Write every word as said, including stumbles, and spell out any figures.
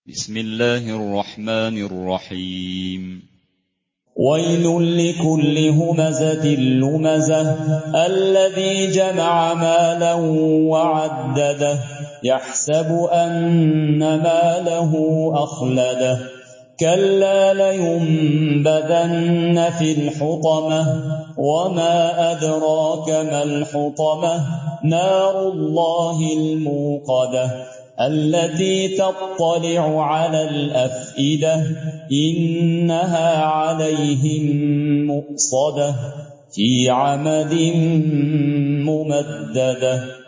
بسم الله الرحمن الرحيم ويل لكل همزة لمزة الذي جمع مالا وعدده يحسب أن ماله أخلده كلا لينبذن في الحطمة وما أدراك ما الحطمة نار الله الموقدة التي تطلع على الأفئدة إنها عليهم مؤصدة في عمد ممددة.